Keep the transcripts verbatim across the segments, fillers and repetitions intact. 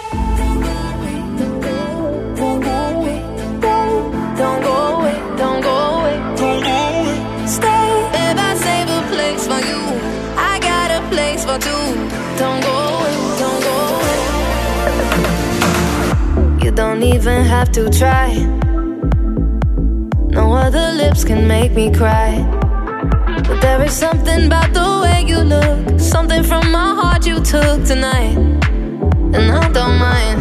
Don't go away, don't go away, don't go away, don't go away. Stay. If I save a place for you, I got a place for two. Don't go away, don't go away. You don't even have to try. No other lips can make me cry. But there is something about the way you look, something from my heart you took tonight, and I don't mind.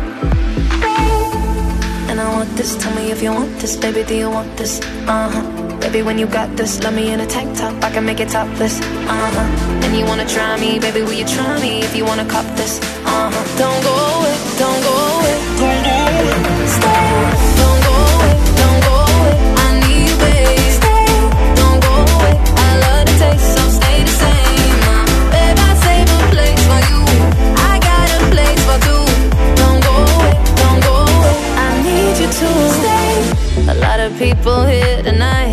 And I want this, tell me if you want this, baby, do you want this? Uh-huh. Baby, when you got this, love me in a tank top, I can make it topless. Uh-huh. And you wanna try me, baby, will you try me if you wanna cop this? Uh-huh. Don't go away, don't go away, don't go away. Stay. Don't go away, don't go away, I need you, baby. Stay. Don't go away, I love the taste, so stay the same. Uh, baby, I save a place for you, I got a place for two. Don't go away, don't go away, I need you to stay. A lot of people here tonight,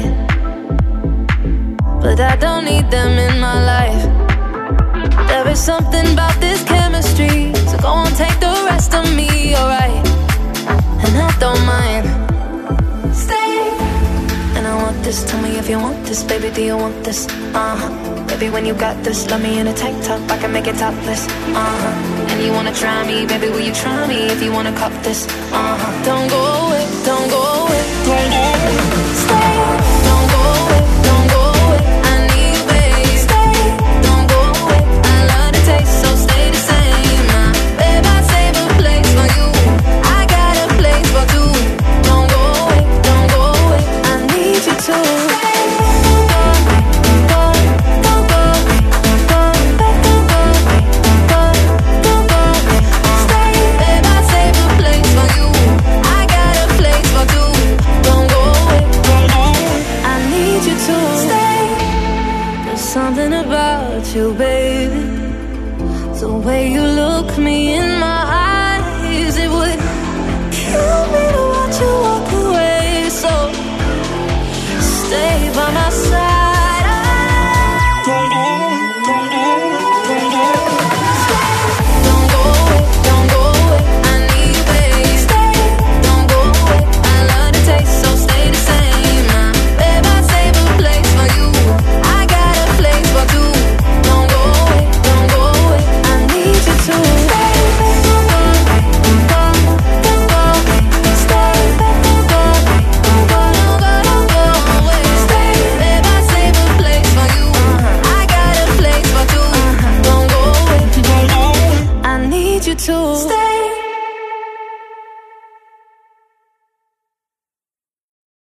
but I don't need them in my life. There is something about this chemistry, so go on, take the rest of me, alright? And I don't mind. Stay. And I want this, tell me if you want this, baby, do you want this? Uh-huh. Baby, when you got this, love me in a tank top, I can make it topless. Uh-huh. And you wanna try me, baby, will you try me if you wanna cop this? Uh-huh. Don't go away, don't go away, don't go away. Stay. Don't go away, don't go away, I need you, baby. Stay. Don't go away, I love the taste, so stay the same. Uh, baby, I save a place for you, I got a place for two. Don't go away, don't go away, I need you to stay. Something about you, baby, the way you look me in my eyes, it would kill me to watch you walk away. So stay by my side. Don't go away, don't go away, don't go away. Stay. Don't go away, don't go away, I need you, baby. Stay. Don't go away, I love the taste, so stay the same. Uh, baby, I save a place for you, I got a place for two. Don't go away, don't go away, I need you to stay. Don't go away, don't go, don't go away, stay. Don't go away, don't go, don't go, don't go away, stay. Baby, I save a place for you, I got a place for two. Don't go away, don't go away, I need you to stay.